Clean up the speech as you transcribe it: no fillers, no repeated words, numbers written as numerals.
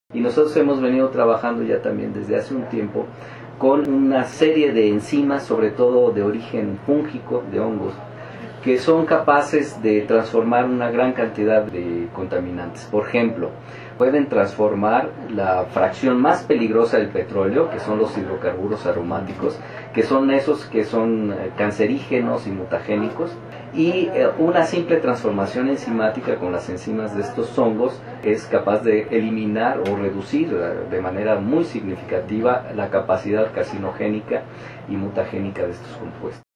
Y nosotros hemos venido trabajando ya también desde hace un tiempo con una serie de enzimas, sobre todo de origen fúngico, de hongos, que son capaces de transformar una gran cantidad de contaminantes. Por ejemplo, pueden transformar la fracción más peligrosa del petróleo, que son los hidrocarburos aromáticos, que son esos que son cancerígenos y mutagénicos, y una simple transformación enzimática con las enzimas de estos hongos es capaz de eliminar o reducir de manera muy significativa la capacidad carcinogénica y mutagénica de estos compuestos.